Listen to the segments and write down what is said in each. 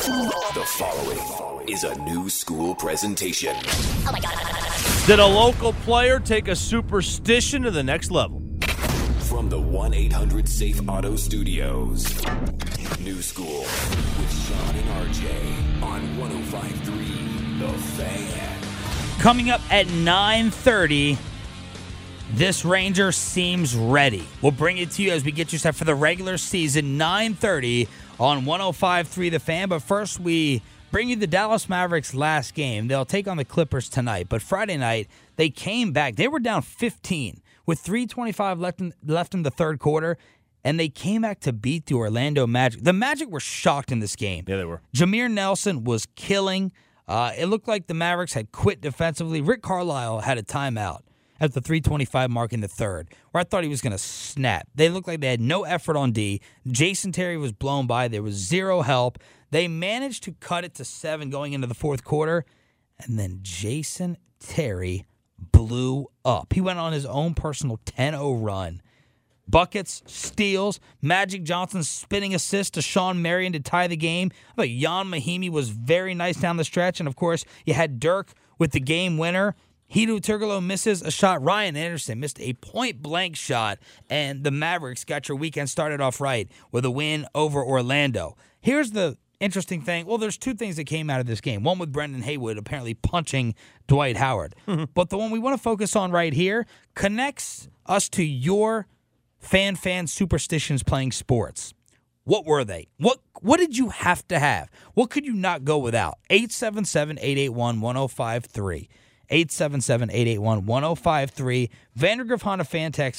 The following is a new school presentation. Oh my God. Did a local player take a superstition to the next level? From the 1-800-SAFE Auto Studios. New School with Sean and RJ on 105.3 The Fan. Coming up at 9:30, this Ranger seems ready. We'll bring it to you as we get you set for the regular season, 9:30 on 105.3 The Fan. But first, we bring you the Dallas Mavericks' last game. They'll take on the Clippers tonight. But Friday night, they came back. They were down 15 with 3:25 left in the third quarter, and they came back to beat the Orlando Magic. The Magic were shocked in this game. Yeah, they were. Jameer Nelson was killing. It looked like the Mavericks had quit defensively. Rick Carlisle had a timeout at the 3:25 mark in the third, where I thought he was going to snap. They looked like they had no effort on D. Jason Terry was blown by. There was zero help. They managed to cut it to 7 going into the fourth quarter, and then Jason Terry blew up. He went on his own personal 10-0 run. Buckets, steals, Magic Johnson's spinning assist to Sean Marion to tie the game. I thought Jan Mahimi was very nice down the stretch. And, of course, you had Dirk with the game winner. Hedo Turkoglu misses a shot. Ryan Anderson missed a point-blank shot. And the Mavericks got your weekend started off right with a win over Orlando. Here's the interesting thing. Well, there's two things that came out of this game. One with Brendan Haywood apparently punching Dwight Howard. But the one we want to focus on right here connects us to your fan superstitions playing sports. What were they? What did you have to have? What could you not go without? 877-881-1053. 877-881-1053. Vandergriff Honda fan text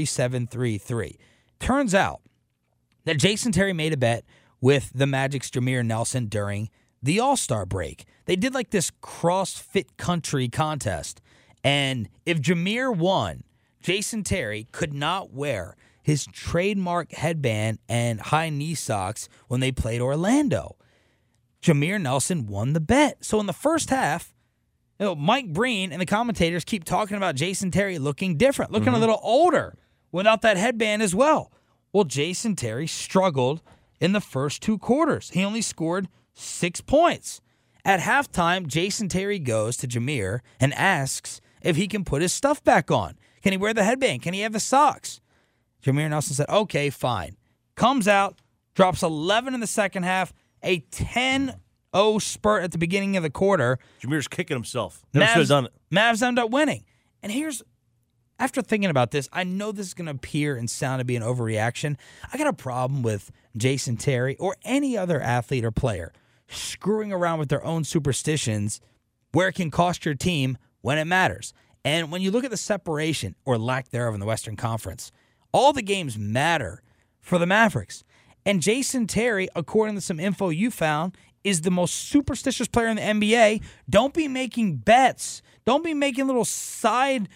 43733. Turns out that Jason Terry made a bet with the Magic's Jameer Nelson during the All-Star break. They did like this CrossFit country contest. And if Jameer won, Jason Terry could not wear his trademark headband and high knee socks when they played Orlando. Jameer Nelson won the bet. So in the first half, Mike Breen and the commentators keep talking about Jason Terry looking different, looking a little older without that headband as well. Well, Jason Terry struggled in the first 2 quarters. He only scored 6 points. At halftime, Jason Terry goes to Jameer and asks if he can put his stuff back on. Can he wear the headband? Can he have the socks? Jameer Nelson said, okay, fine. Comes out, drops 11 in the second half, a 10-0 spurt at the beginning of the quarter. Jameer's kicking himself. Never should have done it. Mavs end up winning. And after thinking about this, I know this is going to appear and sound to be an overreaction. I got a problem with Jason Terry or any other athlete or player screwing around with their own superstitions where it can cost your team when it matters. And when you look at the separation or lack thereof in the Western Conference, all the games matter for the Mavericks. And Jason Terry, according to some info you found, is the most superstitious player in the NBA. Don't be making bets. Don't be making little side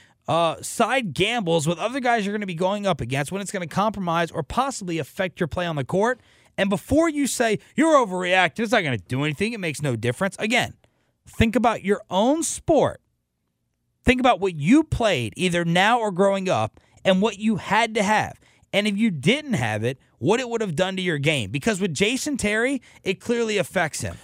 gambles with other guys you're going to be going up against when it's going to compromise or possibly affect your play on the court. And before you say, you're overreacting, it's not going to do anything, it makes no difference. Again, think about your own sport. Think about what you played, either now or growing up, and what you had to have. And if you didn't have it, what it would have done to your game. Because with Jason Terry, it clearly affects him.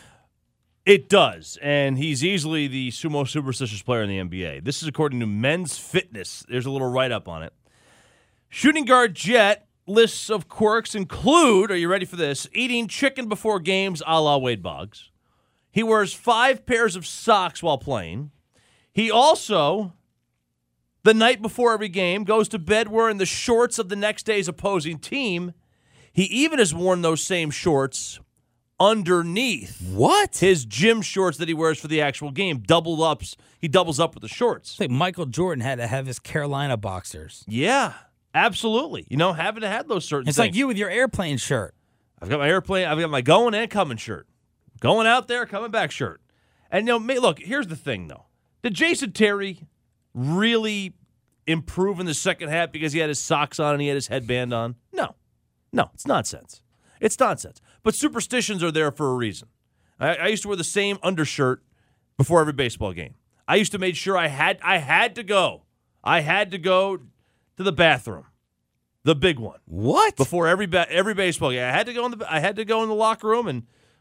It does, and he's easily the most superstitious player in the NBA. This is according to Men's Fitness. There's a little write-up on it. Shooting guard Jet lists of quirks include, are you ready for this, eating chicken before games a la Wade Boggs. He wears 5 pairs of socks while playing. He also, the night before every game, goes to bed wearing the shorts of the next day's opposing team. He even has worn those same shorts underneath his gym shorts that he wears for the actual game. He doubles up with the shorts. It's like Michael Jordan had to have his Carolina boxers. Yeah, absolutely. Haven't had those certain it's things. It's like you with your airplane shirt. I've got my going and coming shirt. Going out there, coming back shirt. And look, here's the thing though. Did Jason Terry really improve in the second half because he had his socks on and he had his headband on? No, it's nonsense. It's nonsense. But superstitions are there for a reason. I used to wear the same undershirt before every baseball game. I used to make sure I had to go. I had to go to the bathroom, the big one. What? Before every baseball game, I had to go in the locker room and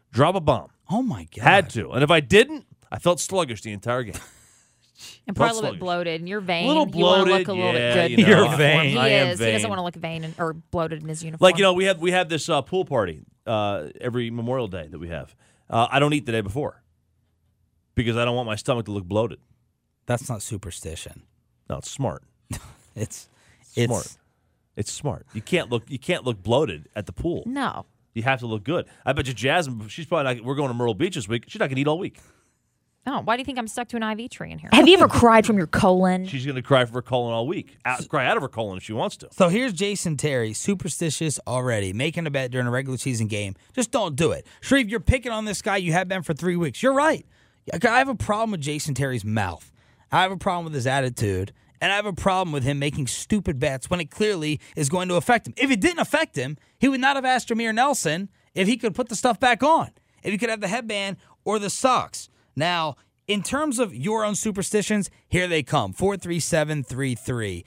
Drop a bomb. Oh, my God. Had to. And if I didn't, I felt sluggish the entire game. And probably a little bit bloated. And you're vain. A little bloated. You want to look a little bit good. You know, You're vain. He I am is. vain. He doesn't want to look vain or bloated in his uniform. Like, we have this pool party every Memorial Day that we have. I don't eat the day before because I don't want my stomach to look bloated. That's not superstition. No, it's smart. It's Smart. It's smart. You can't look bloated at the pool. No. You have to look good. I bet you Jasmine, she's probably not, we're going to Myrtle Beach this week. She's not going to eat all week. Oh, why do you think I'm stuck to an IV tree in here? Have you ever cried from your colon? She's going to cry for her colon all week. Cry out of her colon if she wants to. So here's Jason Terry, superstitious already, making a bet during a regular season game. Just don't do it. Shreve, you're picking on this guy. You have been for 3 weeks. You're right. I have a problem with Jason Terry's mouth. I have a problem with his attitude. And I have a problem with him making stupid bets when it clearly is going to affect him. If it didn't affect him, he would not have asked Jameer Nelson if he could put the stuff back on, if he could have the headband or the socks. Now, in terms of your own superstitions, here they come. 43733.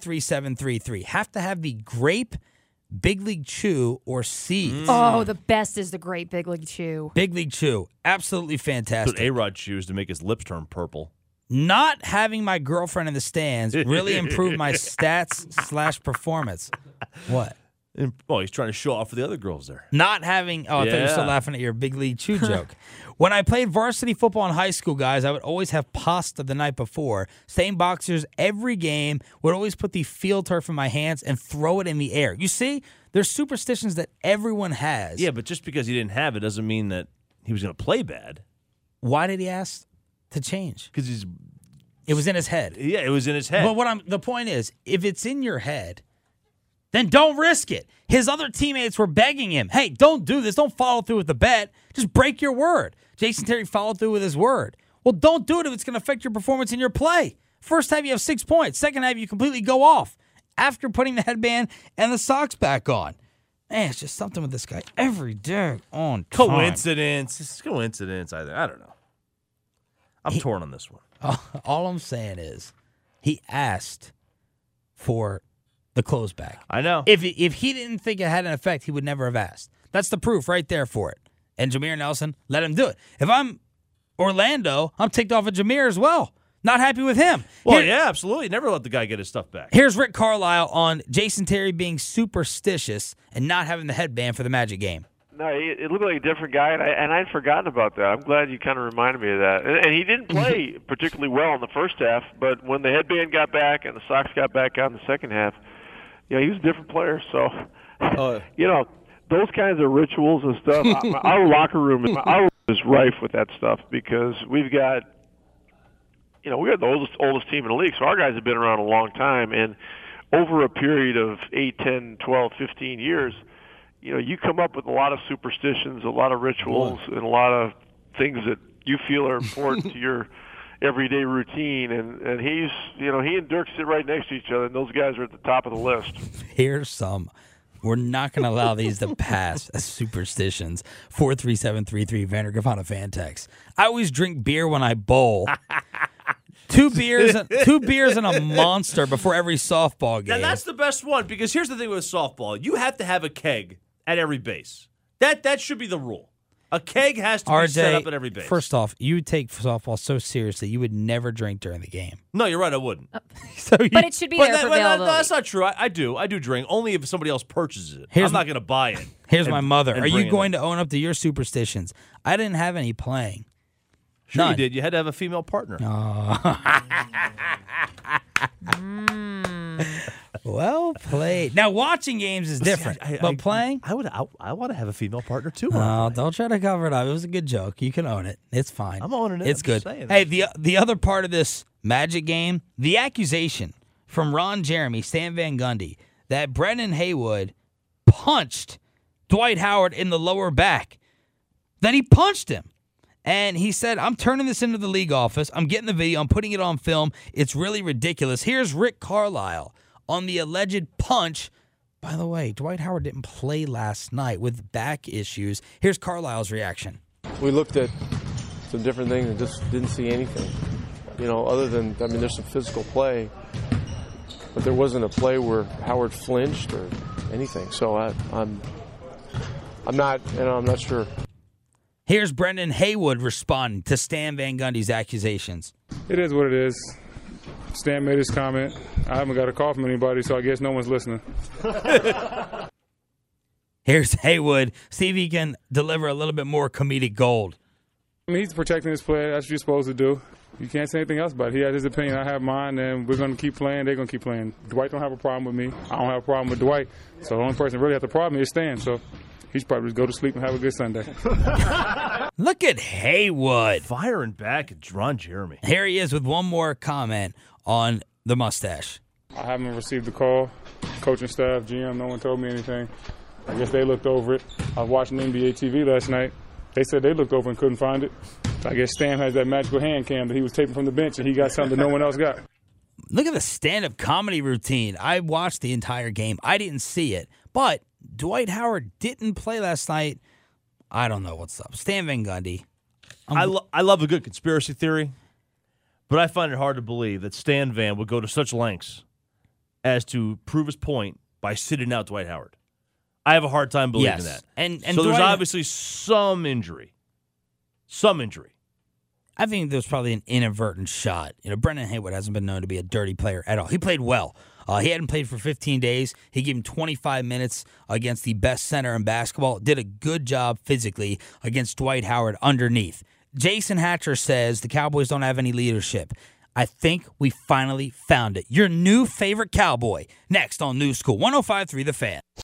43733. Have to have the grape, Big League Chew, or seeds. Oh, the best is the great Big League Chew. Big League Chew. Absolutely That's fantastic. what A-Rod chews to make his lips turn purple. Not having my girlfriend in the stands really improved my stats/performance. What? Oh, he's trying to show off for the other girls there. Not having, I thought you were still Yeah. laughing at your Big League Chew joke. When I played varsity football in high school, guys, I would always have pasta the night before. Same boxers every game, would always put the field turf in my hands and throw it in the air. You see, there's superstitions that everyone has. Yeah, but just because he didn't have it doesn't mean that he was going to play bad. Why did he ask to change? Because It was in his head. it was in his head. But the point is, if it's in your head, then don't risk it. His other teammates were begging him, hey, don't do this. Don't follow through with the bet. Just break your word. Jason Terry followed through with his word. Well, don't do it if it's going to affect your performance in your play. First half, you have 6 points. Second half, you completely go off after putting the headband and the socks back on. Man, it's just something with this guy every day on time. Coincidence. It's coincidence. I don't know. I'm torn on this one. All I'm saying is he asked for the close back. I know. If he didn't think it had an effect, he would never have asked. That's the proof right there for it. And Jameer Nelson let him do it. If I'm Orlando, I'm ticked off at Jameer as well. Not happy with him. Well, yeah, absolutely. Never let the guy get his stuff back. Here's Rick Carlisle on Jason Terry being superstitious and not having the headband for the Magic game. No, it looked like a different guy, and I'd forgotten about that. I'm glad you kind of reminded me of that. And he didn't play particularly well in the first half, but when the headband got back and the socks got back out in the second half, he was a different player. So, those kinds of rituals and stuff, our locker room is rife with that stuff because we've got, we're the oldest team in the league, so our guys have been around a long time, and over a period of 8, 10, 12, 15 years, you come up with a lot of superstitions, a lot of rituals, and a lot of things that you feel are important to your everyday routine. And he's, he and Dirk sit right next to each other, and those guys are at the top of the list. Here's some. We're not going to allow these to pass as superstitions. 43733 Vandergriff on a fan text. I always drink beer when I bowl. Two beers and a Monster before every softball game. Now, that's the best one because here's the thing with softball. You have to have a keg at every base. That should be the rule. A keg has to be set up at every base. First off, you take softball so seriously, you would never drink during the game. No, you're right. I wouldn't. But it should be there for availability. No, that's not true. I do drink only if somebody else purchases it. I'm not going to buy it. Here's my mother. and Are you bring it going in. to own up to your superstitions? I didn't have any playing. Sure, None. you did. You had to have a female partner. Well played. Now, watching games is different, but playing? I want to have a female partner too. Oh, don't try to cover it up. It was a good joke. You can own it. It's fine. I'm owning it. It's I'm good. just saying. Hey, the other part of this Magic game, the accusation from Ron Jeremy, Stan Van Gundy, that Brendan Haywood punched Dwight Howard in the lower back. Then he punched him. And he said, I'm turning this into the league office. I'm getting the video. I'm putting it on film. It's really ridiculous. Here's Rick Carlisle on the alleged punch. By the way, Dwight Howard didn't play last night with back issues. Here's Carlisle's reaction. We looked at some different things and just didn't see anything. Other than, there's some physical play, but there wasn't a play where Howard flinched or anything. So I'm not sure. Here's Brendan Haywood responding to Stan Van Gundy's accusations. It is what it is. Stan made his comment. I haven't got a call from anybody, so I guess no one's listening. Here's Haywood. See if he can deliver a little bit more comedic gold. I mean, he's protecting his player. That's what you're supposed to do. You can't say anything else about it. He had his opinion. I have mine, and we're going to keep playing. They're going to keep playing. Dwight don't have a problem with me. I don't have a problem with Dwight. So the only person that really has the problem is Stan. So he should probably just go to sleep and have a good Sunday. Look at Haywood. Firing back at Ron Jeremy. Here he is with one more comment on the mustache. I haven't received the call. Coaching staff, GM, no one told me anything. I guess they looked over it. I was watching NBA TV last night. They said they looked over and couldn't find it. I guess Stan has that magical hand cam that he was taping from the bench, and he got something that no one else got. Look at the stand-up comedy routine. I watched the entire game. I didn't see it, but Dwight Howard didn't play last night. I don't know what's up. Stan Van Gundy. I love a good conspiracy theory, but I find it hard to believe that Stan Van would go to such lengths as to prove his point by sitting out Dwight Howard. I have a hard time believing that. And so there's obviously some injury. Some injury. I think there's probably an inadvertent shot. Brendan Haywood hasn't been known to be a dirty player at all. He played well. He hadn't played for 15 days. He gave him 25 minutes against the best center in basketball. Did a good job physically against Dwight Howard underneath. Jason Hatcher says the Cowboys don't have any leadership. I think we finally found it. Your new favorite Cowboy. Next on New School 105.3 The Fan.